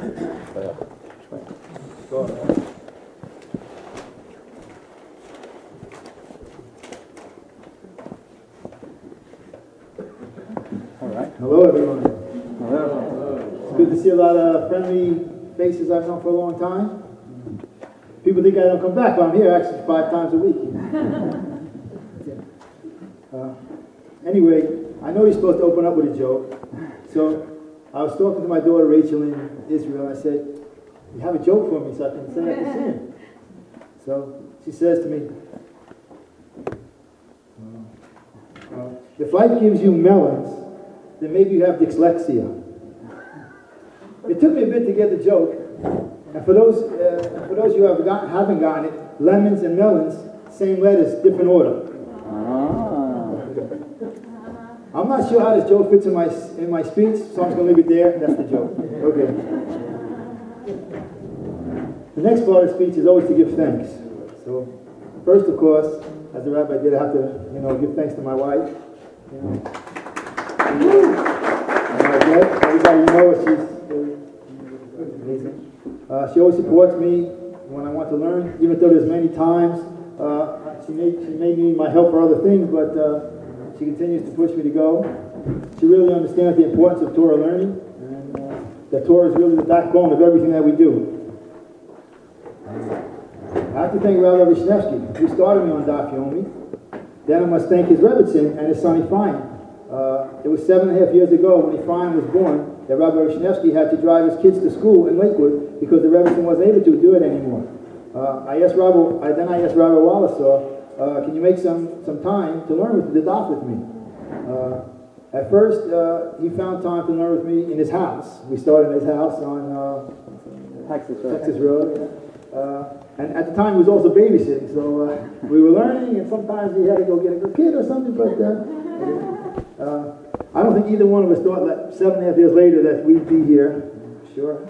All right. Hello, everyone. Hello. It's good to see a lot of friendly faces I've known for a long time. People think I don't come back, but I'm here actually 5 times a week. Anyway, I know you're supposed to open up with a joke. So I was talking to my daughter Rachel in Israel, and I said, "You have a joke for me so I can say I can see it." So she says to me, "If life gives you melons, then maybe you have dyslexia." It took me a bit to get the joke. And for those who haven't gotten it, lemons and melons, same letters, different order. I'm not sure how this joke fits in my speech, so I'm just going to leave it there. That's the joke. Okay. The next part of the speech is always to give thanks. So, first, of course, as the rabbi did, I have to, give thanks to my wife. Everybody knows she's amazing. She always supports me when I want to learn, even though there's many times she may need my help for other things, but she continues to push me to go. She really understands the importance of Torah learning, and that Torah is really the backbone of everything that we do. I have to thank Rabbi Vishnevsky, who started me on Daf Yomi. Then I must thank his Rebbetzin and his son Ephraim. It was 7.5 years ago when Ephraim was born that Rabbi Vishnevsky had to drive his kids to school in Lakewood because the Rebbetzin wasn't able to do it anymore. I asked Rabbi Wallisaw, can you make some time to learn with the Daf with me? At first, he found time to learn with me in his house. We started in his house on Texas Road. And at the time, he was also babysitting, so we were learning, and sometimes we had to go get a kid or something, but I don't think either one of us thought that 7.5 years later that we'd be here. Sure.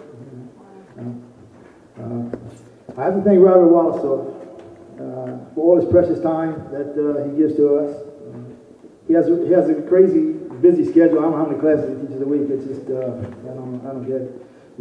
I have to thank Robert Wallisaw for all his precious time that he gives to us. He has a crazy busy schedule. I don't know how many classes he teaches a week. It's just I don't get it.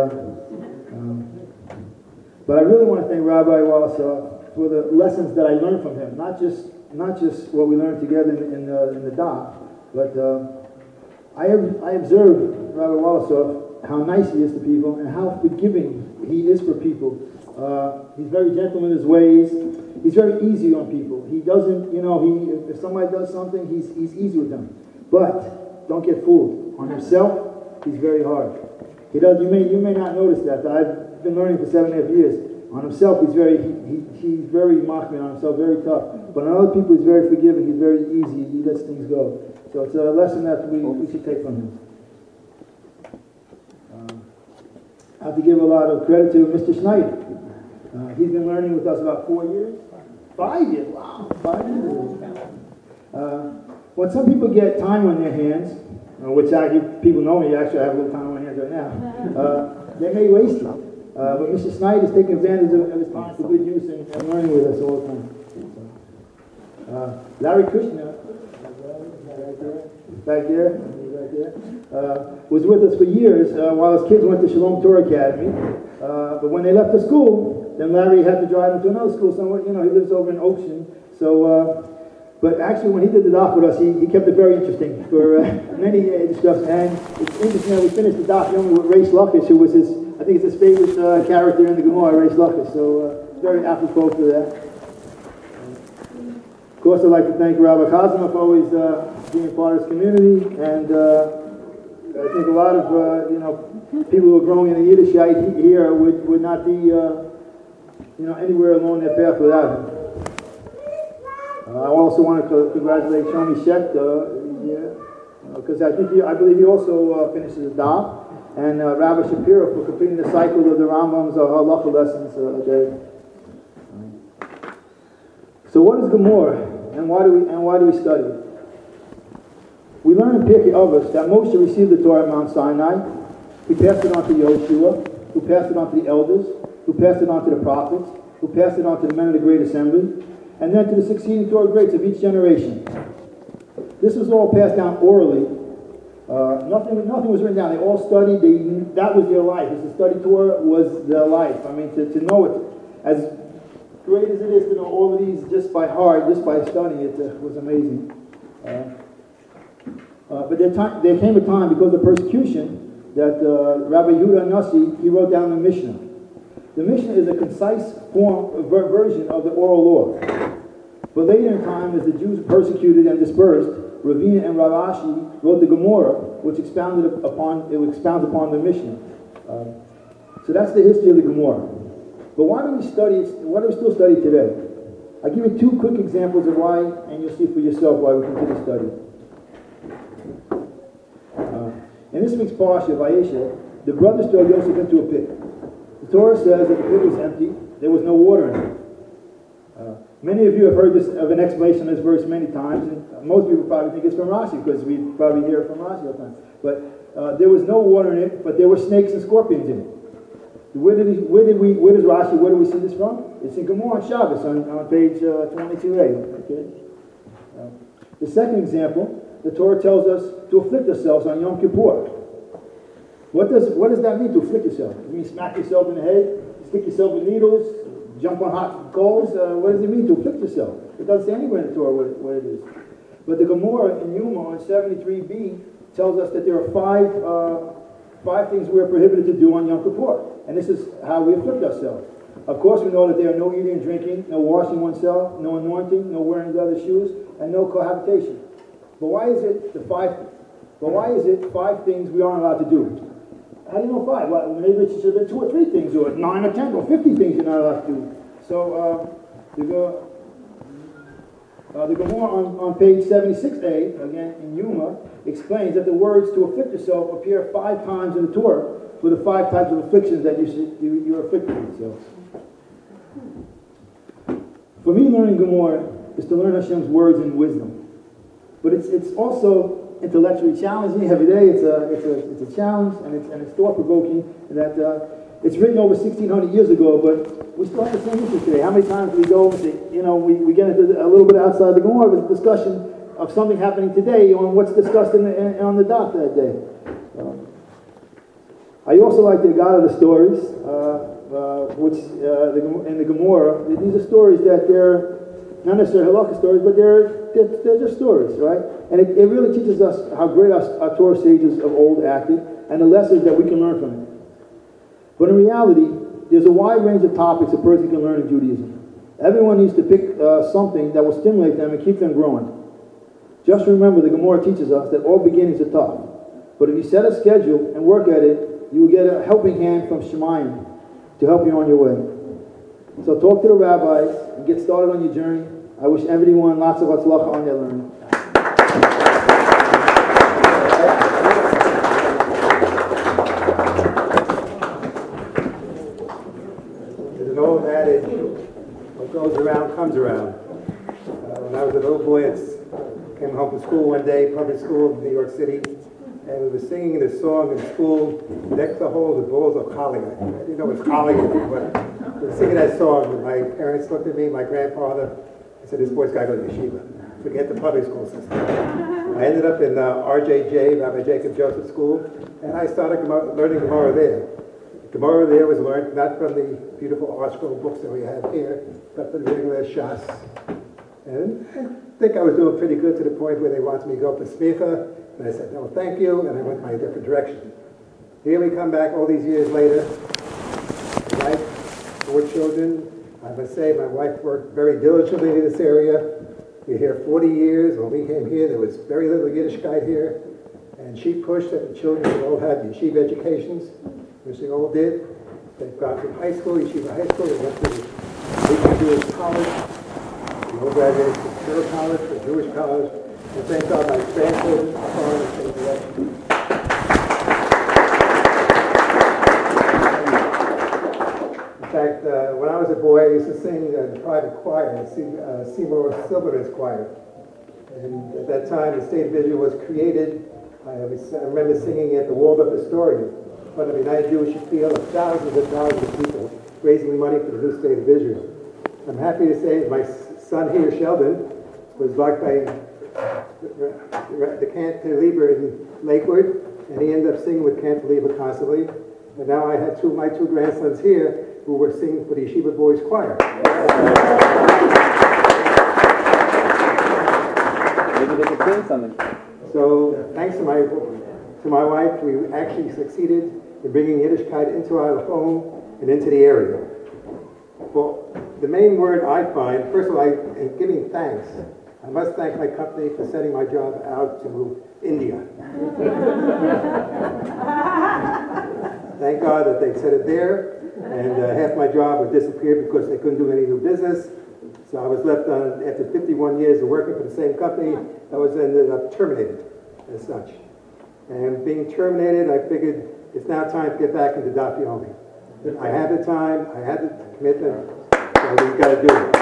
But I really want to thank Rabbi Wallisaw for the lessons that I learned from him. Not just what we learned together in the Daf, but I observed Rabbi Wallisaw how nice he is to people and how forgiving he is for people. He's very gentle in his ways. He's very easy on people. He doesn't, if somebody does something, he's easy with them. But don't get fooled. On himself, he's very hard. He does. You may not notice that, but I've been learning for 7.5 years. On himself, he's very machmir on himself, very tough. But on other people, he's very forgiving. He's very easy. He lets things go. So it's a lesson that we should take from him. I have to give a lot of credit to Mr. Schneider. He's been learning with us about 4 years. 5 years, wow, 5 years. When some people get time on their hands, which people know me, actually I have a little time on my hands right now, they may waste it. But Mr. Schneider is taking advantage of his time for good use and learning with us all the time. Larry Kushner, back there, was with us for years while his kids went to Shalom Torah Academy. But when they left the school, then Larry had to drive them to another school somewhere. He lives over in Ocean. So, but actually, when he did the Daf with us, he kept it very interesting for many discussions. And it's interesting that we finished the Daf only with Reish Lakish, who was I think it's his favorite character in the Gemara, Reish Lakish. So, very apropos for that. Of course, I'd like to thank Rabbi Chazma for always being part of this community, and I think a lot of people who are growing in the Yiddishite here would not be anywhere along that path without him. I also want to congratulate Shomi Schechter, because I believe he also finishes the Daf, and Rabbi Shapiro for completing the cycle of the Rambam's halacha lessons a day. So what is Gemara, and why do we study it? We learn in Pirkei Avos that Moshe received the Torah at Mount Sinai. He passed it on to Yoshua, who passed it on to the elders, who passed it on to the prophets, who passed it on to the men of the Great Assembly, and then to the succeeding Torah greats of each generation. This was all passed down orally, Nothing was written down. They all studied. That was their life. As to study Torah was their life. I mean, to know it, as great as it is to know all of these just by heart, just by studying it, was amazing. But there came a time, because of persecution, that Rabbi Yehuda Nasi, he wrote down the Mishnah. The Mishnah is a concise version of the oral law. But later in time, as the Jews were persecuted and dispersed, Ravina and Rav Ashi wrote the Gemara, which expounds upon the Mishnah. So that's the history of the Gemara. But why do we study it? Why do we still study today? I'll give you two quick examples of why, and you'll see for yourself why we continue to study. In this week's Parsha, Vayeshev, the brothers throw Yosef into a pit. The Torah says that the pit was empty, there was no water in it. Many of you have heard of an explanation of this verse many times, and most people probably think it's from Rashi, because we probably hear it from Rashi all the time. But there was no water in it, but there were snakes and scorpions in it. Where does Rashi, where do we see this from? It's in Gemara on Shabbos, on page 22a. Okay? The second example, the Torah tells us to afflict ourselves on Yom Kippur. What does that mean, to afflict yourself? Does it mean smack yourself in the head, stick yourself with needles, jump on hot coals? What does it mean to afflict yourself? It doesn't say anywhere in the Torah what it is. But the Gemara in Yuma on 73b tells us that there are five things we're prohibited to do on Yom Kippur. And this is how we afflict ourselves. Of course, we know that there are no eating and drinking, no washing oneself, no anointing, no wearing leather shoes, and no cohabitation. But why is it five things we aren't allowed to do? How do you know five? Well, maybe it should have been 2 or 3 things, or 9 or 10 or 50 things you're not allowed to do. So the Gemara on page 76a, again in Yuma, explains that the words to afflict yourself appear 5 times in the Torah for the 5 types of afflictions that you're afflicted with. So, for me, learning Gemara is to learn Hashem's words and wisdom. But it's also intellectually challenging. Every day it's a challenge, and it's thought-provoking. That it's written over 1,600 years ago, but we still have the same issues today. How many times do we go and say, we get into a little bit outside the Gemara of a discussion of something happening today on what's discussed on the dot that day. I also like the God of the stories, which in the Gemara, these are stories that they're not necessarily halakha stories, but they're just stories, right? And it really teaches us how great our Torah sages of old acted and the lessons that we can learn from it. But in reality, there's a wide range of topics a person can learn in Judaism. Everyone needs to pick something that will stimulate them and keep them growing. Just remember, the Gemara teaches us that all beginnings are tough. But if you set a schedule and work at it, you will get a helping hand from Shemayim to help you on your way. So talk to the rabbis and get started on your journey. I wish everyone lots of hatzlacha on their learning. There's an old adage, what goes around comes around. When I was a little boy, I came home from school one day, public school in New York City, and we were singing this song in school, Deck the Halls with Balls of Holly. I didn't know what Holly was, but we were singing that song, and my parents looked at me, my grandfather, and said, this boy's got to go to yeshiva. Forget the public school system. I ended up in RJJ, Rabbi Jacob Joseph School, and I started learning Gemara there. Gemara there was learned not from the beautiful art scroll books that we have here, but from the regular Shas. And I think I was doing pretty good to the point where they wanted me to go for smicha, and I said, no, thank you, and I went my different direction. Here we come back all these years later. Wife, 4 children. I must say my wife worked very diligently in this area. We're here 40 years. When we came here, there was very little Yiddishkeit here. And she pushed that the children all had yeshiva educations, which they all did. They've gone from high school, yeshiva high school, they went to the Jewish college. They all graduated from Pure College, from Jewish college. And thank God my grandchildren are following the same direction. In fact, when I was a boy, I used to sing in the private choir, Seymour Silverman's choir. And at that time, the State of Israel was created. I remember singing at the Waldorf Astoria in front of a United Jewish Appeal of thousands of people raising money for the new State of Israel. I'm happy to say that my son here, Sheldon, was like by the cantilever in Lakewood, and he ended up singing with cantilever constantly. And now I had my two grandsons here who were singing for the Yeshiva Boys Choir. Maybe they could sing something. So thanks to my wife, we actually succeeded in bringing Yiddishkeit into our home and into the area. Well, the main word I find, first of all, in giving thanks, I must thank my company for sending my job out to India. Thank God that they set it there, and half my job would disappear because they couldn't do any new business. So I was left on, after 51 years of working for the same company, I was ended up terminated as such. And being terminated, I figured it's now time to get back into Daf Yomi. I had the time, I had the commitment, so we've got to do it.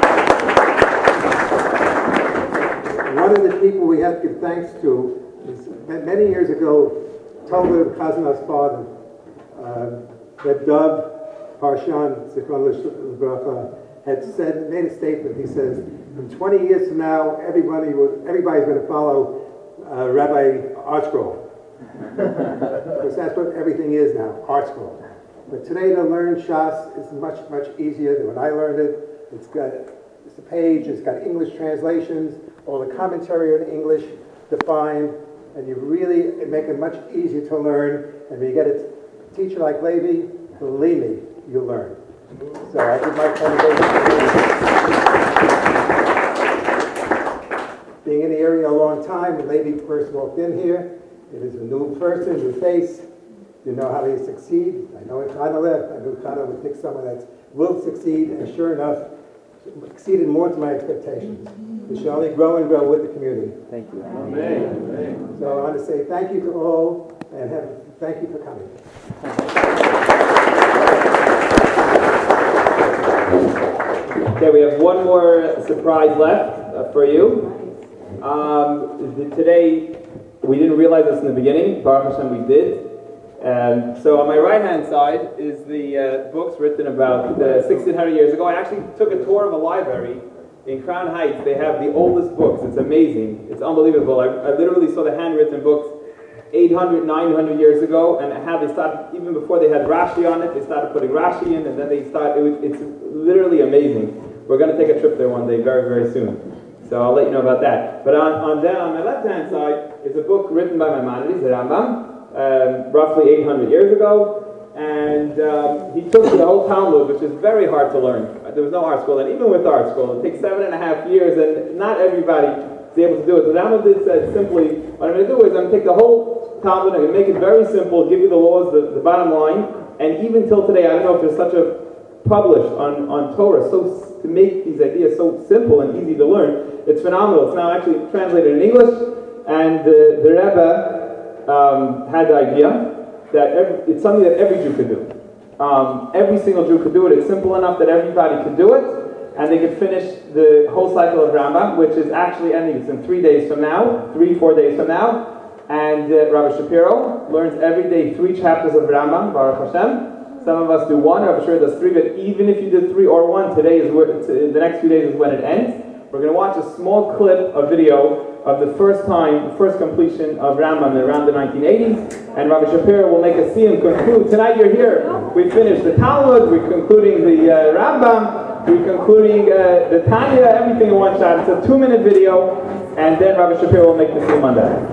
One of the people we have to give thanks to is many years ago, Talmud Chazanov's father, that Dov Parshan Zichron Livracha had made a statement. He says, "From 20 years from now, everybody's going to follow Rabbi ArtScroll." Because that's what everything is now, ArtScroll. But today to learn Shas is much, much easier than when I learned it. It's a page, it's got English translations, all the commentary in English defined, and you really make it much easier to learn. And when you get a teacher like Levi, believe me, you'll learn. So I did my commendation. Being in the area a long time, when Levi first walked in here, it is a new person, new face. You know how they succeed. I know in Chana left. I knew Chana would pick someone that will succeed, and sure enough, exceeded more to my expectations. We shall only grow and grow with the community. Thank you. Amen. So I want to say thank you to all, and thank you for coming. Okay, we have one more surprise left for you. Today, we didn't realize this in the beginning. Baruch Hashem, we did. So on my right-hand side is the books written about 1,600 years ago. I actually took a tour of a library in Crown Heights. They have the oldest books. It's amazing. It's unbelievable. I literally saw the handwritten books 800, 900 years ago, and how they started, even before they had Rashi on it, they started putting Rashi in, and then they started, it's literally amazing. We're going to take a trip there one day, very, very soon. So I'll let you know about that. But on my left-hand side is a book written by Maimonides, the Rambam, roughly 800 years ago. And he took the whole Talmud, which is very hard to learn. There was no art school, and even with ArtScroll, it takes 7.5 years, and not everybody is able to do it. So the Rambam said simply, what I'm going to do is I'm going to take the whole Talmud, I'm going to make it very simple, give you the laws, the bottom line, and even till today, I don't know if there's such a published on Torah, so to make these ideas so simple and easy to learn. It's phenomenal. It's now actually translated in English, and the Rebbe had the idea that it's something that every Jew could do. Every single Jew could do it. It's simple enough that everybody could do it, and they could finish the whole cycle of Rambam, which is actually ending. It's in 3 days from now, 3-4 days from now. And Rabbi Shapiro learns every day 3 chapters of Rambam, Baruch Hashem. Some of us do 1, Rabbi Shapiro does 3, but even if you did 3 or 1, today is the next few days is when it ends. We're going to watch a small clip, a video of the first completion of Rambam around the 1980s, and Rabbi Shapiro will make a siyum conclude. Tonight you're here. We finished the Talmud, we're concluding the Rambam, we're concluding the Tanya, everything in one shot. It's a 2-minute video, and then Rabbi Shapiro will make the siyum on that.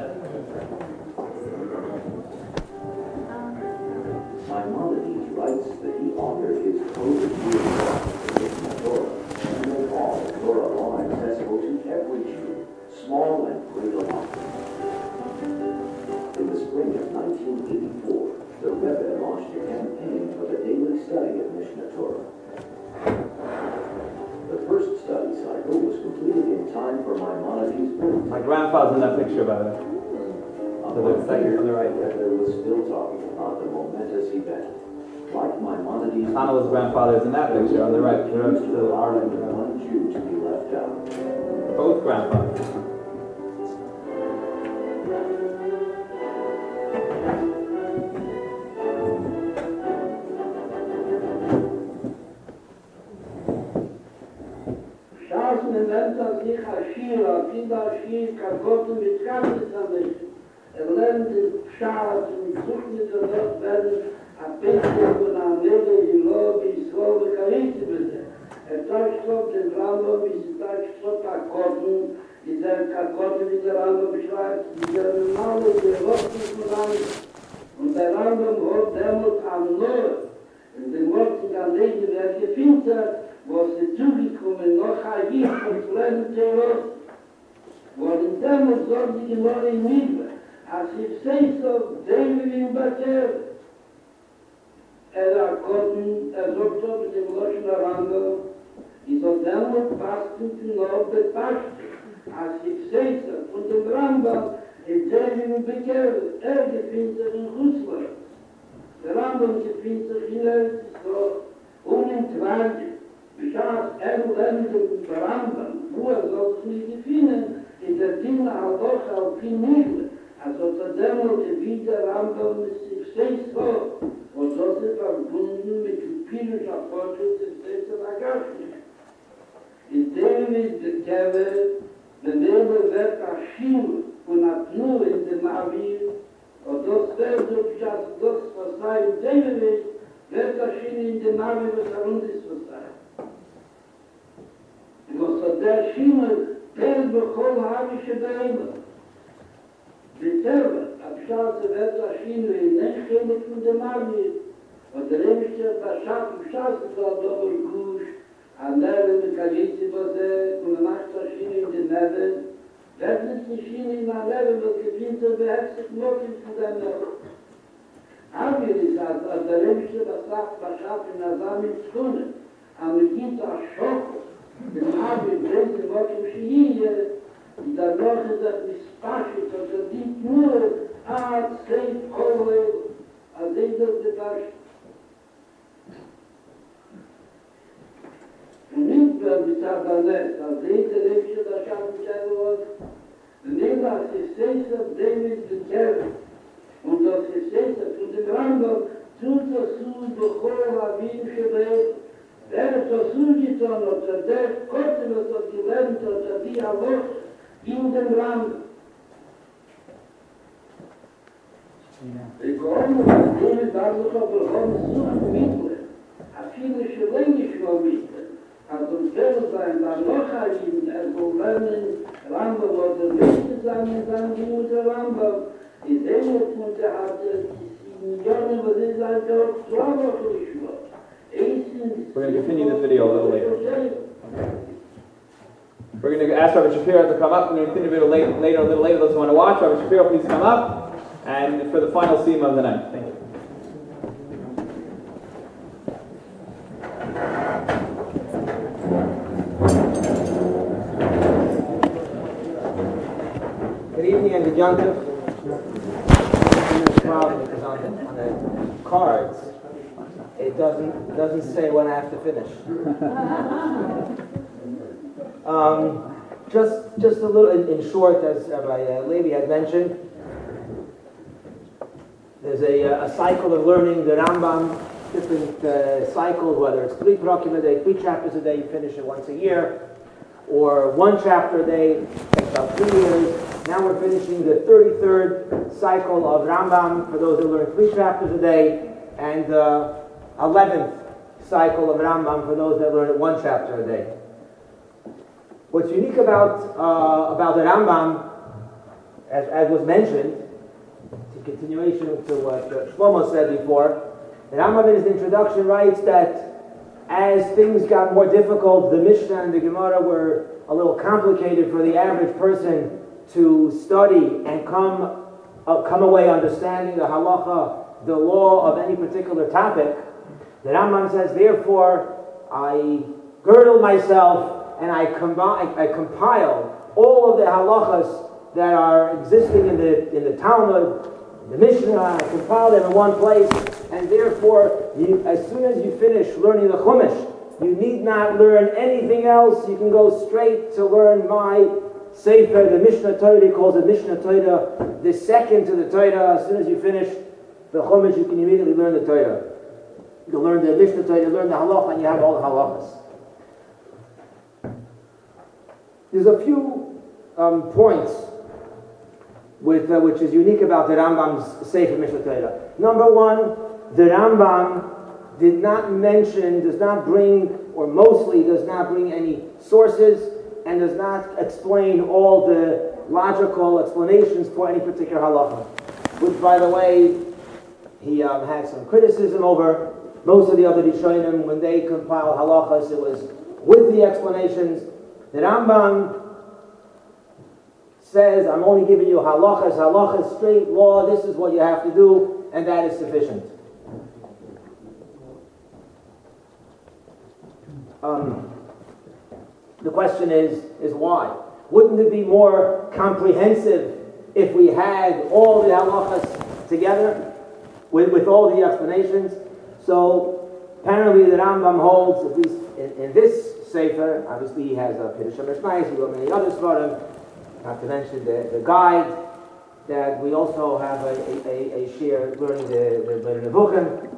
Maimonides writes that he authored his Code of Years in Torah, and made all Torah law accessible to every Jew, small and great alike. In the spring of 1984, the Rebbe launched a campaign for the daily study of Mishnah Torah. The first study cycle was completed in time for Maimonides' birthday. My grandfather's in that picture, by the way. On the right, Rebbe was still talking about the momentous event. Like Maimonides, Hanal's grandfather is in that picture on the right. one Jew to be left out. Both grandfathers. Shas nennt sich Schil, auf jeder Schil, kann Gott mit Kampf zusammen. Lernt den Pschad und sucht mit der Welt werden, a Pesach und a Nele, die Lobe, die Slove, Karite bitte. Täuscht auf den Rambam, wie sie täuscht auf Kakotten, die der Kakotten, wie der Rambam beschreibt, die der normale, der Rosten von Rambam. Und der Rambam hat damals am Nord, in dem Morgen an Lege, der gefühlt hat, wo sie zugekommen, noch ein Jicht von Flennen Theos, wo in damals sollte die Gemorre in Migbe, als ich sehe so, David in Bater, Kotten, sagt so mit dem Loschen Rambam, ich soll damals fasten zu noch bepasst, als ich sehe so, von dem Rambam, in David in Bater, gefühlt sich in Russland. Der Rambam gefühlt sich in Erzisro, unentweilig. Beschaß lernt den Rambam, wo soll sich nicht gefühlen, in der Tina Halocha auf Pinil, also zu dem, wie der Rambam sich selbst so, und so sind verbunden mit dem Pilischer Fortschritt des Selbst Agashi. In dem ist der Kewe, der Nehmer wird Aschim und Atnu in dem Avil, und das wird so, das was sei in dem Weg, wird Aschim in dem Avil, was ist, was sei. Was der Schimmel, der Bechol habe ich dabei. Biterbe, abschalze wird der Schimmel in den Schimmel von dem Armee. Und der Rebischte, der Schaff, abschalze war doppel Kusch, an der mit Kalitzi Bose, und macht der Schimmel in den Nebel. Wird nicht die Schimmel in der Nebel, wird gefinter, beherzigt noch in der Nebel. Armee ist als der Rebischte, der Schaff in der Samen zu tun, am Beginn der Schoch, den Abend bringt den Wort im Schihiye, und danach ist Mispashit, also die nur Seif Kole, als das gedacht. Und nicht mehr mit Abanet, als Rebsche, das Schaffen Tschädelot, und nicht als Sesser, David bekerrt, und das Sesser von dem Rambam, tut das zu, Bechol, Avim, Shebet, der so zugetan hat, der Kotten hat gelernt hat, die Allah in dem Land. Ich komme mit dem dadurch aber so Mittel, a viele Schwängisch noch Mittel. Also sein, dann noch ein so lernen, Rambam oder nicht sein, dann die Mutter Rambam. Die Seemutter hatte die Millionen, was ist einfach 2 Wochen geschlossen. We're going to continue this video a little later. We're going to ask Rabbi Shapiro to come up. We're going to continue the video a little later. Those who want to watch, Rabbi Shapiro, please come up. And for the final theme of the night. Thank you. Good evening and good yontif. There's a problem because on the cards, it doesn't say when I have to finish. Just a little, in short, as Rabbi Levi had mentioned, there's a cycle of learning the Rambam, different cycles, whether it's 3 prakim a day, 3 chapters a day, you finish it once a year, or 1 chapter a day, takes about 3 years. Now we're finishing the 33rd cycle of Rambam for those who learn 3 chapters a day, and 11th cycle of Rambam for those that learn 1 chapter a day. What's unique about the Rambam, as was mentioned, it's a continuation to what Shlomo said before, the Rambam in his introduction writes that as things got more difficult, the Mishnah and the Gemara were a little complicated for the average person to study and come away understanding the halacha, the law of any particular topic. The Rambam says, therefore, I girdle myself and I compile all of the halachas that are existing in the Talmud, the Mishnah. I compile them in one place, and therefore, as soon as you finish learning the Chumash, you need not learn anything else. You can go straight to learn my Sefer, the Mishnah Torah. He calls it Mishnah Torah, the second to the Torah. As soon as you finish the Chumash, you can immediately learn the Torah. You learn the Mishnah Torah, you learn the Halach, and you have all the Halachas. There's a few points which is unique about the Rambam's Sefer Mishnah Torah. Number one, the Rambam does not bring, or mostly does not bring any sources, and does not explain all the logical explanations for any particular halacha. Which, by the way, he had some criticism over. Most of the other Rishonim, when they compiled halachas, it was with the explanations. The Rambam says, I'm only giving you halachas, straight law, this is what you have to do, and that is sufficient. The question is why? Wouldn't it be more comprehensive if we had all the halachas together with all the explanations? So apparently the Rambam holds, at least in this Sefer, obviously he has a Pirush HaMishnayos, he wrote many others for him, not to mention the guide, that we also have a share learning the Nevuchim.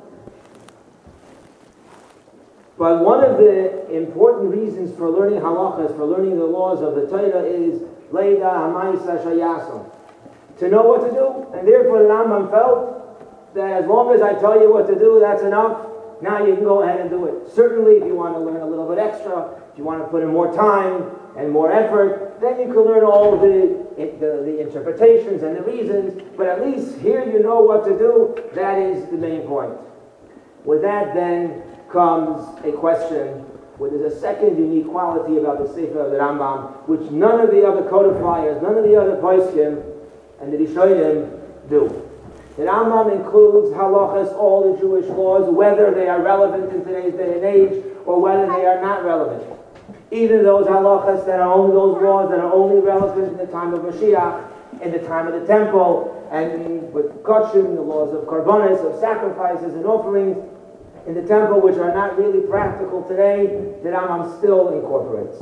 But one of the important reasons for learning halachas, for learning the laws of the Torah, is Leida Hamaisa Shayasom, to know what to do. And therefore the Rambam felt that as long as I tell you what to do, that's enough. Now you can go ahead and do it. Certainly, if you want to learn a little bit extra, if you want to put in more time and more effort, then you can learn all the interpretations and the reasons. But at least here you know what to do. That is the main point. With that, then comes a question where there's a second unique quality about the Sefer of the Rambam, which none of the other codifiers, none of the other poskim and the Rishonim do. The Rambam includes halachas, all the Jewish laws, whether they are relevant in today's day and age or whether they are not relevant. Even those halachas that are only those laws that are only relevant in the time of Mashiach, in the time of the temple, and with Kachim, the laws of Karbonis, of sacrifices and offerings in the temple, which are not really practical today, the Rambam still incorporates.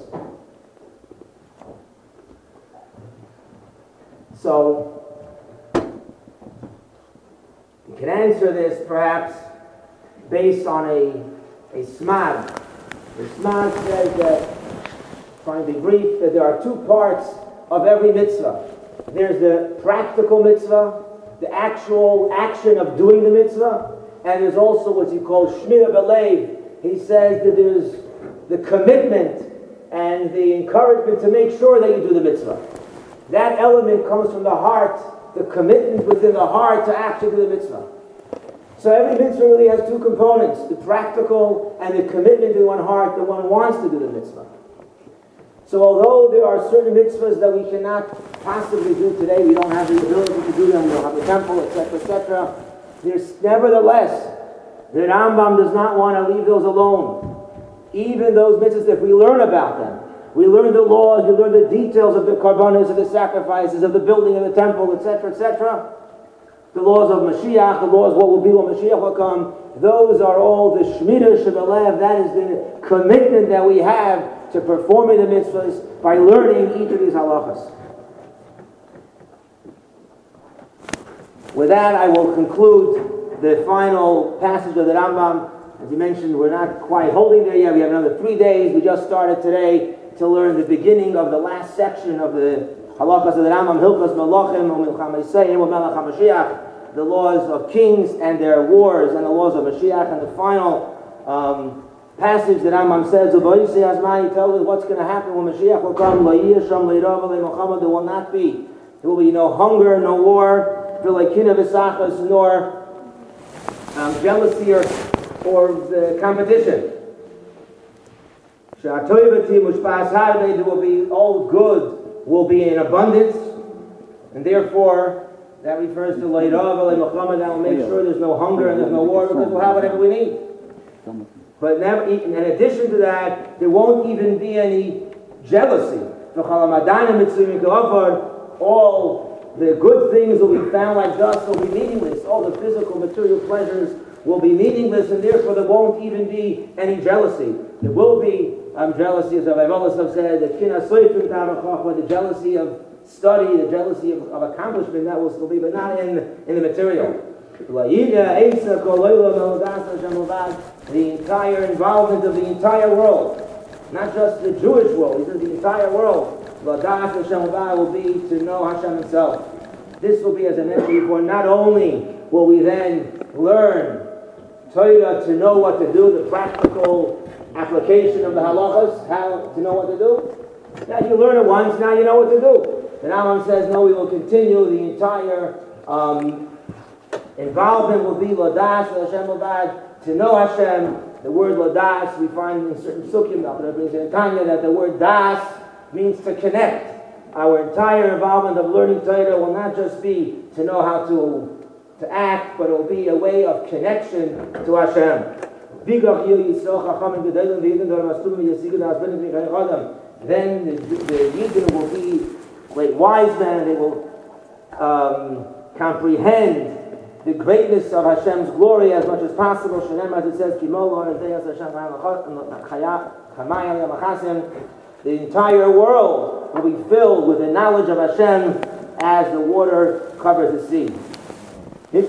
So, you can answer this perhaps based on a smad. The smad says that, trying to be brief, that there are two parts of every mitzvah. There's the practical mitzvah, the actual action of doing the mitzvah, and there's also what he calls shmira b'leiv. He says that there's the commitment and the encouragement to make sure that you do the mitzvah. That element comes from the heart, the commitment within the heart to actually do the mitzvah. So every mitzvah really has two components, the practical and the commitment in one heart that one wants to do the mitzvah. So although there are certain mitzvahs that we cannot possibly do today, we don't have the ability to do them, we don't have the temple, etc., there's nevertheless, the Rambam does not want to leave those alone. Even those mitzvahs, if we learn about them, we learn the laws, we learn the details of the karbanos, of the sacrifices, of the building of the temple, etc., the laws of Mashiach, the laws what will be when Mashiach will come, those are all the Shmira Shebelev, that is the commitment that we have to performing the mitzvahs by learning each of these halachas. With that, I will conclude the final passage of the Rambam. As you mentioned, we're not quite holding there yet. We have another 3 days. We just started today to learn the beginning of the last section of the halachas of the Rambam, Hilchos Melachim, U'Milchama Yisrael, U'Melech HaMashiach, the laws of kings and their wars, and the laws of Mashiach. And the final passage that Rambam says, U'Boisei Azmai, tells us what's going to happen when Mashiach will come. There will not be. There will be no hunger, no war, nor jealousy or the competition. There will be all good will be in abundance, and therefore that refers to that will make sure there's no hunger and there's no war, because we'll have whatever we need. But never, in addition to that, there won't even be any jealousy. All the good things will be found like dust, will be meaningless. All the physical, material pleasures will be meaningless, and therefore there won't even be any jealousy. There will be jealousy, as Rabbi Volasov said, the jealousy of study, the jealousy of accomplishment, that will still be, but not in the material. The entire involvement of the entire world, not just the Jewish world, he says the entire world. Ladas Hashem will be to know Hashem Himself. This will be, as I mentioned before, not only will we then learn Torah to know what to do, the practical application of the halachas, how to know what to do. Now you learn it once, now you know what to do. The Rambam says, no, we will continue the entire involvement will be Ladas Hashem Levad, to know Hashem. The word Ladas, we find in certain sukkim, that the word Das means to connect. Our entire involvement of learning Torah will not just be to know how to act, but it will be a way of connection to Hashem. Then the Yidden will be like wise men, and they will comprehend the greatness of Hashem's glory as much as possible. As it says, the entire world will be filled with the knowledge of Hashem as the water covers the sea. This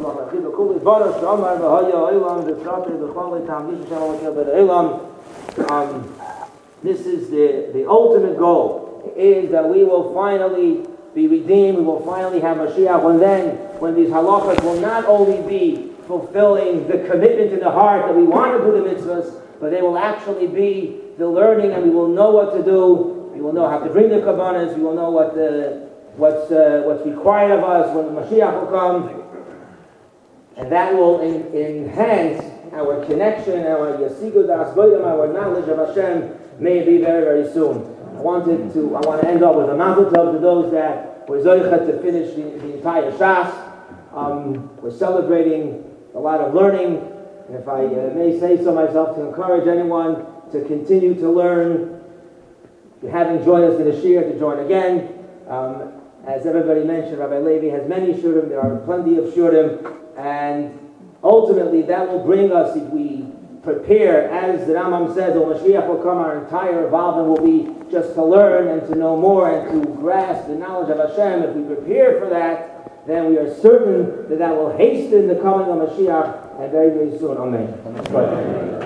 is the ultimate goal, is that we will finally be redeemed, we will finally have Mashiach, when these halachas will not only be fulfilling the commitment in the heart that we want to do the mitzvahs, but they will actually be the learning, and we will know what to do, we will know how to bring the kabbanas, we will know what's required of us when the Mashiach will come, and that will enhance our connection, our yasigu das boydam, our knowledge of Hashem, may be very, very soon. I want to end up with a mazel tov to those that were zoichet to finish the entire Shas. We're celebrating a lot of learning. And if I may say so myself, to encourage anyone to continue to learn. If you haven't joined us in the Shir, to join again. As everybody mentioned, Rabbi Levi has many shurim. There are plenty of shurim, and ultimately that will bring us, if we prepare, as the Rambam says, when Mashiach will come, our entire involvement will be just to learn and to know more and to grasp the knowledge of Hashem. If we prepare for that, then we are certain that will hasten the coming of Mashiach, and very, very soon. Amen.